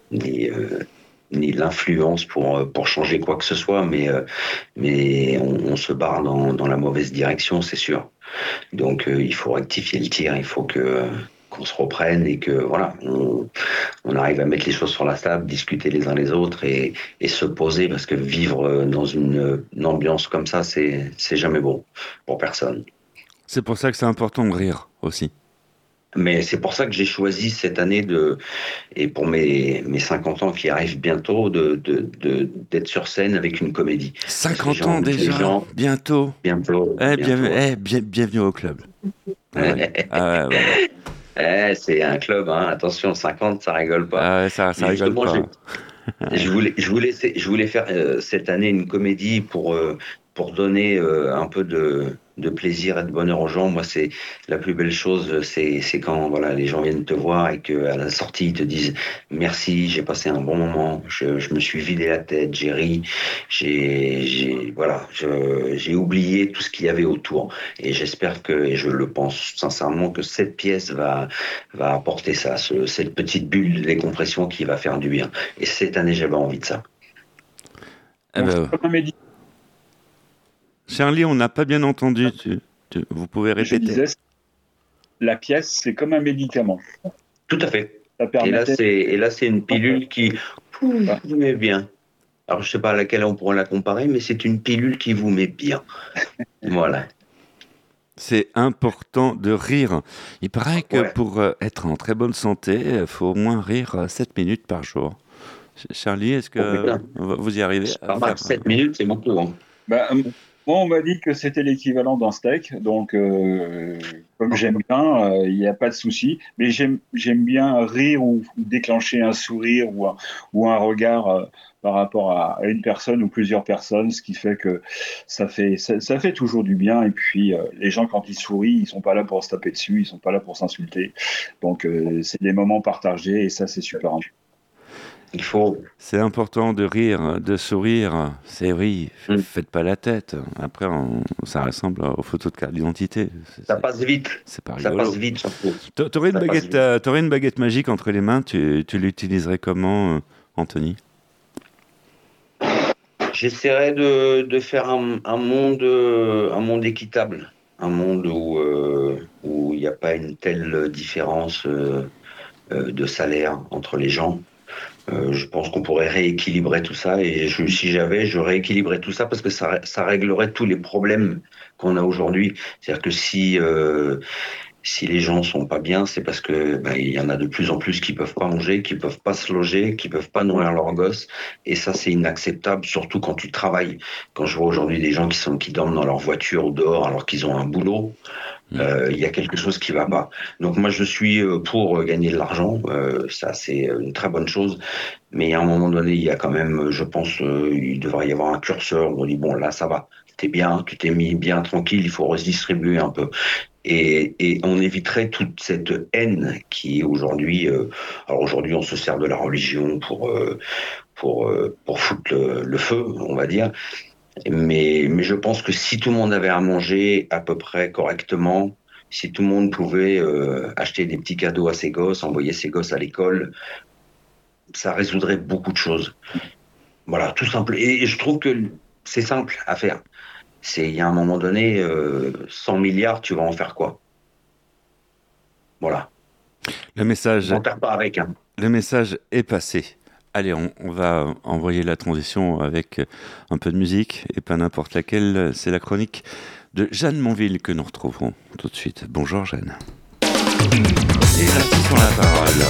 l'influence pour changer quoi que ce soit, mais on se barre dans la mauvaise direction, c'est sûr. Donc, il faut rectifier le tir, il faut qu'on se reprenne et que voilà, on arrive à mettre les choses sur la table, discuter les uns les autres et se poser, parce que vivre dans une ambiance comme ça, c'est jamais bon pour personne. C'est pour ça que c'est important de rire aussi. Mais c'est pour ça que j'ai choisi cette année et pour mes 50 ans qui arrivent bientôt, d'être sur scène avec une comédie. 50 ans déjà, bientôt. Bienvenue au club. C'est un club, hein. Attention, 50, ça rigole pas. Ah ouais, ça rigole pas. Je voulais faire cette année une comédie pour donner un peu de plaisir et de bonheur aux gens. Moi, c'est la plus belle chose, c'est quand voilà, les gens viennent te voir et qu'à la sortie, ils te disent merci, j'ai passé un bon moment, je me suis vidé la tête, j'ai ri, j'ai oublié tout ce qu'il y avait autour. Et j'espère et je le pense sincèrement, que cette pièce va apporter ça, cette petite bulle de décompression qui va faire du bien. Et cette année, j'avais envie de ça. Charlie, on n'a pas bien entendu. Vous pouvez répéter. Je disais, la pièce, c'est comme un médicament. Tout à fait. Et là, c'est une pilule qui vous met bien. Alors, je ne sais pas à laquelle on pourrait la comparer, mais c'est une pilule qui vous met bien. Voilà. C'est important de rire. Il paraît que pour être en très bonne santé, il faut au moins rire 7 minutes par jour. Charlie, est-ce que vous y arrivez 7 minutes, c'est beaucoup. Hein. Moi, on m'a dit que c'était l'équivalent d'un steak, donc comme j'aime bien, il n'y a pas de souci. Mais j'aime bien rire ou déclencher un sourire ou un regard par rapport à une personne ou plusieurs personnes, ce qui fait que ça fait toujours du bien. Et puis, les gens, quand ils sourient, ils ne sont pas là pour se taper dessus, ils ne sont pas là pour s'insulter. Donc, c'est des moments partagés et ça, c'est super important. C'est important de rire, de sourire. C'est oui, faites pas la tête. Après, ça ressemble aux photos de carte d'identité. Ça passe vite. C'est pas rigolo. Ça passe vite, surtout. T'aurais une baguette magique entre les mains. Tu l'utiliserais comment, Anthony ? J'essaierais de faire un monde équitable, un monde où il n'y a pas une telle différence de salaire entre les gens. Je pense qu'on pourrait rééquilibrer tout ça et je rééquilibrerais tout ça parce que ça réglerait tous les problèmes qu'on a aujourd'hui. C'est-à-dire que si les gens sont pas bien, c'est parce que il y en a de plus en plus qui peuvent pas manger, qui peuvent pas se loger, qui peuvent pas nourrir leurs gosses. Et ça, c'est inacceptable, surtout quand tu travailles. Quand je vois aujourd'hui des gens qui dorment dans leur voiture ou dehors alors qu'ils ont un boulot, Il y a quelque chose qui va pas. Donc moi, je suis pour gagner de l'argent. Ça, c'est une très bonne chose. Mais à un moment donné, il y a quand même, je pense, il devrait y avoir un curseur où on dit, bon, là, ça va. T'es bien, tu t'es mis bien tranquille, il faut redistribuer un peu. Et on éviterait toute cette haine qui est aujourd'hui. Alors aujourd'hui, on se sert de la religion pour foutre le feu, on va dire. Mais je pense que si tout le monde avait à manger à peu près correctement, si tout le monde pouvait acheter des petits cadeaux à ses gosses, envoyer ses gosses à l'école, ça résoudrait beaucoup de choses. Voilà, tout simple. Et je trouve que c'est simple à faire. Il y a un moment donné, 100 milliards, tu vas en faire quoi? Voilà. Le message, N'en perds pas avec. Hein. le message est passé. Allez, on va envoyer la transition avec un peu de musique, et pas n'importe laquelle. C'est la chronique de Jeanne Monville que nous retrouverons tout de suite. Bonjour Jeanne. Les artistes ont la parole.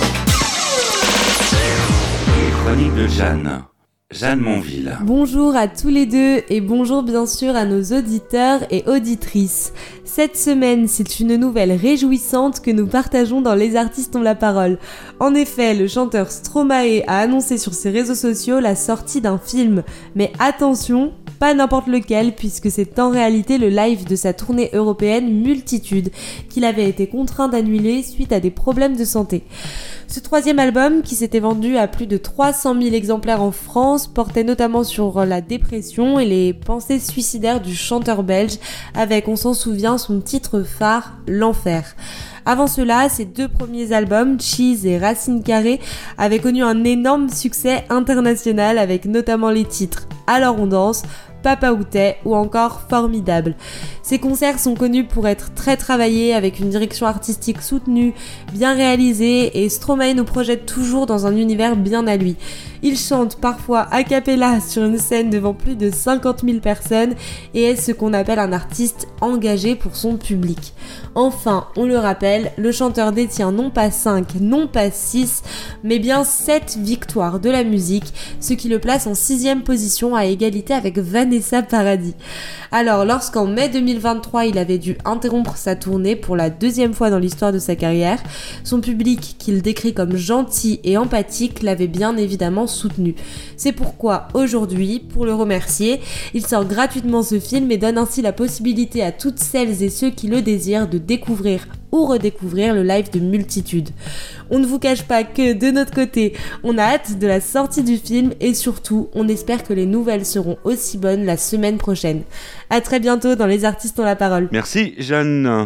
Les chroniques de Jeanne. Jeanne Monville. Bonjour à tous les deux et bonjour bien sûr à nos auditeurs et auditrices. Cette semaine, c'est une nouvelle réjouissante que nous partageons dans Les Artistes ont la parole. En effet, le chanteur Stromae a annoncé sur ses réseaux sociaux la sortie d'un film. Mais attention, pas n'importe lequel, puisque c'est en réalité le live de sa tournée européenne Multitude, qu'il avait été contraint d'annuler suite à des problèmes de santé. Ce troisième album, qui s'était vendu à plus de 300 000 exemplaires en France, portait notamment sur la dépression et les pensées suicidaires du chanteur belge, avec, on s'en souvient, son titre phare, L'Enfer. Avant cela, ses deux premiers albums, Cheese et Racine Carrée, avaient connu un énorme succès international avec notamment les titres Alors on danse, Papa Outé ou encore Formidable. Ces concerts sont connus pour être très travaillés avec une direction artistique soutenue, bien réalisée et Stromae nous projette toujours dans un univers bien à lui. Il chante parfois a cappella sur une scène devant plus de 50 000 personnes et est ce qu'on appelle un artiste engagé pour son public. Enfin, on le rappelle, le chanteur détient non pas 5, non pas 6, mais bien 7 victoires de la musique, ce qui le place en 6e position à égalité avec Vanessa Paradis. Alors, lorsqu'en mai 2023, il avait dû interrompre sa tournée pour la 2e fois dans l'histoire de sa carrière, son public, qu'il décrit comme gentil et empathique, l'avait bien évidemment soutenu. C'est pourquoi, aujourd'hui, pour le remercier, il sort gratuitement ce film et donne ainsi la possibilité à toutes celles et ceux qui le désirent de découvrir ou redécouvrir le live de Multitude. On ne vous cache pas que, de notre côté, on a hâte de la sortie du film et surtout, on espère que les nouvelles seront aussi bonnes la semaine prochaine. À très bientôt dans Les Artistes ont la parole. Merci Jeanne.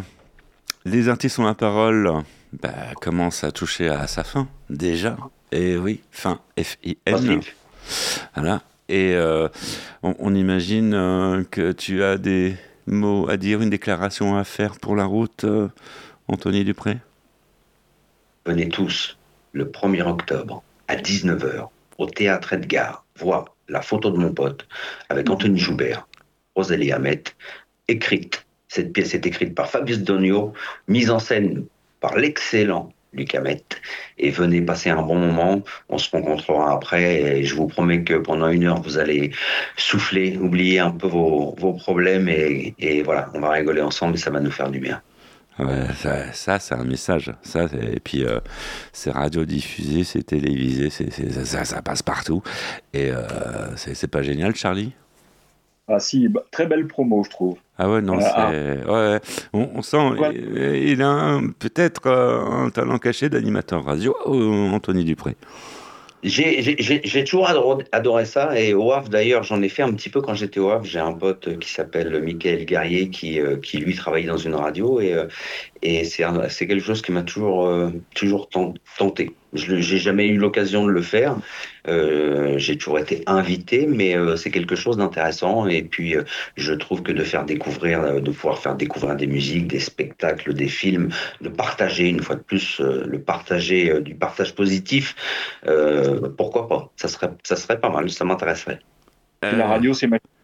Les artistes ont la parole commence à toucher à sa fin, déjà. Et oui, fin, F-I-N. Voilà. Et on imagine que tu as des mots à dire, une déclaration à faire pour la route, Anthony Dupré? Venez tous, le 1er octobre, à 19h, au Théâtre Edgar, voir La photo de mon pote, avec Anthony Joubert, Rosalie Hamet, écrite. Cette pièce est écrite par Fabius Donio, mise en scène par l'excellent Luc Hamet. Et venez passer un bon moment, on se rencontrera après et je vous promets que pendant 1 heure, vous allez souffler, oublier un peu vos problèmes et voilà, on va rigoler ensemble et ça va nous faire du bien. Ouais, ça c'est un message. Et puis, c'est radiodiffusé, c'est télévisé, ça passe partout. Et c'est pas génial, Charlie? Ah si, très belle promo, je trouve. Ah ouais, non, ouais, on sent, il a peut-être un talent caché d'animateur radio, Anthony Dupré. J'ai toujours adoré ça et au Havre d'ailleurs j'en ai fait un petit peu quand j'étais au Havre. J'ai un pote qui s'appelle Michael Guerrier qui lui travaillait dans une radio et c'est quelque chose qui m'a toujours tenté. J'ai jamais eu l'occasion de le faire. J'ai toujours été invité, mais c'est quelque chose d'intéressant. Et puis, je trouve que de pouvoir faire découvrir des musiques, des spectacles, des films, de partager une fois de plus, du partage positif, pourquoi pas? Ça serait pas mal, ça m'intéresserait. La radio, c'est magique.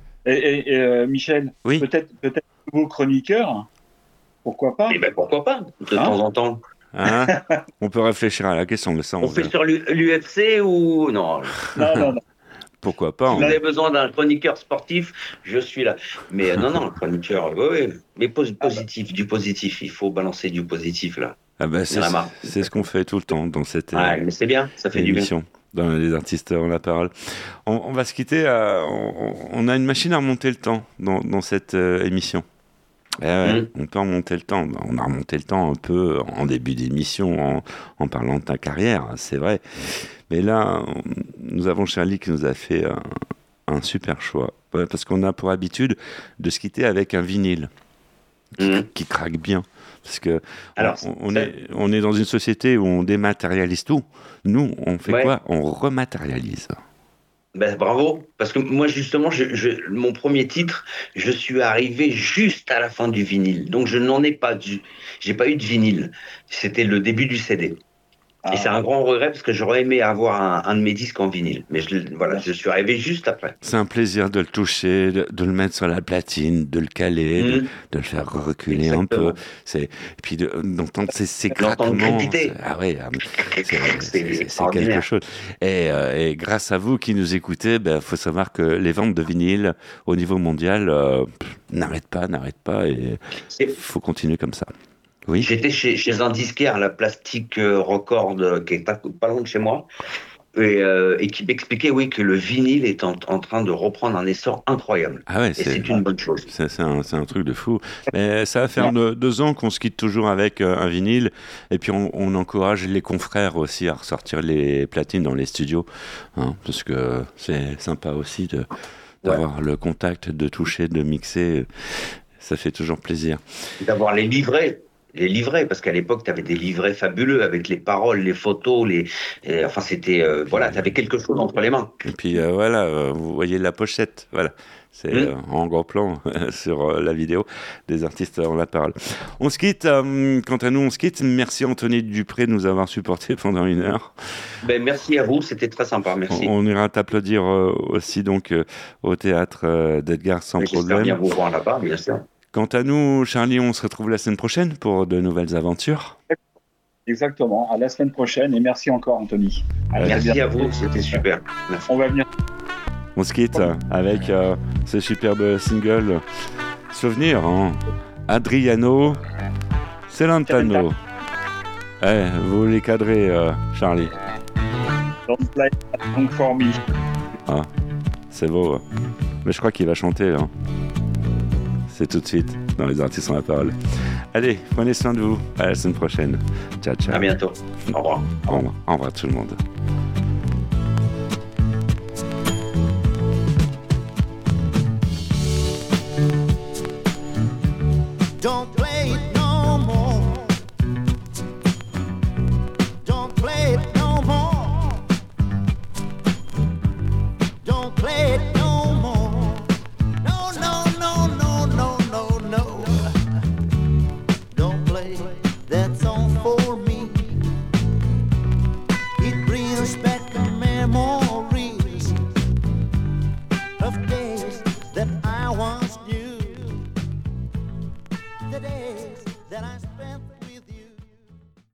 Et Michel, oui. peut-être nouveau chroniqueur, pourquoi pas? Eh ben pourquoi pas, de temps en temps. Hein? On peut réfléchir à la question, mais ça on fait sur l'UFC ou non? Non. pourquoi pas. Si vous avez besoin d'un chroniqueur sportif, je suis là. Mais non, chroniqueur, oui. Mais positif, du positif. Il faut balancer du positif, là. Ah bah, c'est ce qu'on fait tout le temps dans cette mais c'est bien, ça fait émission. Du bien. Dans les artistes ont la parole. On va se quitter. On a une machine à remonter le temps dans cette émission. On peut remonter le temps. On a remonté le temps un peu en début d'émission en parlant de ta carrière, c'est vrai. Mais là, nous avons Charlie qui nous a fait un super choix. Parce qu'on a pour habitude de se quitter avec un vinyle qui craque bien. Parce que on est dans une société où on dématérialise tout. Nous, on fait quoi? On rematérialise. Bravo, parce que moi justement, mon premier titre, je suis arrivé juste à la fin du vinyle, donc je n'en ai pas j'ai pas eu de vinyle. C'était le début du CD. Et c'est un grand regret parce que j'aurais aimé avoir un de mes disques en vinyle. Mais je suis arrivé juste après. C'est un plaisir de le toucher, de le mettre sur la platine, de le caler, de le faire reculer un peu. Et puis d'entendre ces craquements. C'est quelque chose. Et grâce à vous qui nous écoutez, faut savoir que les ventes de vinyle au niveau mondial n'arrêtent pas. Et il faut continuer comme ça. Oui. J'étais chez un disquaire, la Plastic Record, qui est pas loin de chez moi, et qui m'expliquait que le vinyle est en train de reprendre un essor incroyable. Ah ouais, et c'est une bonne chose. C'est un truc de fou. Mais ça va faire 2 ans qu'on se quitte toujours avec un vinyle, et puis on encourage les confrères aussi à ressortir les platines dans les studios, parce que c'est sympa aussi d'avoir le contact, de toucher, de mixer. Ça fait toujours plaisir. D'avoir les livrets, parce qu'à l'époque, tu avais des livrets fabuleux avec les paroles, les photos, c'était, tu avais quelque chose entre les mains. Et puis vous voyez la pochette, c'est en gros plan sur la vidéo des artistes ont la parole. On se quitte, quant à nous, on se quitte. Merci Anthony Dupré de nous avoir supportés pendant 1 heure. Merci à vous, c'était très sympa, merci. On ira t'applaudir aussi donc au théâtre d'Edgar sans problème. J'espère bien vous voir là-bas, bien sûr. Quant à nous, Charlie, on se retrouve la semaine prochaine pour de nouvelles aventures. Exactement, à la semaine prochaine et merci encore Anthony. Merci à vous, c'était super. Merci. On va venir. On se quitte avec ce superbe single Souvenir, Adriano Celentano. Vous les cadrez, Charlie. Don't play for me. C'est beau. Mais je crois qu'il va chanter. C'est tout de suite dans les artistes ont la parole. Allez, prenez soin de vous. À la semaine prochaine. Ciao, ciao. À bientôt. Au revoir. Au revoir tout le monde. Don't play it no more.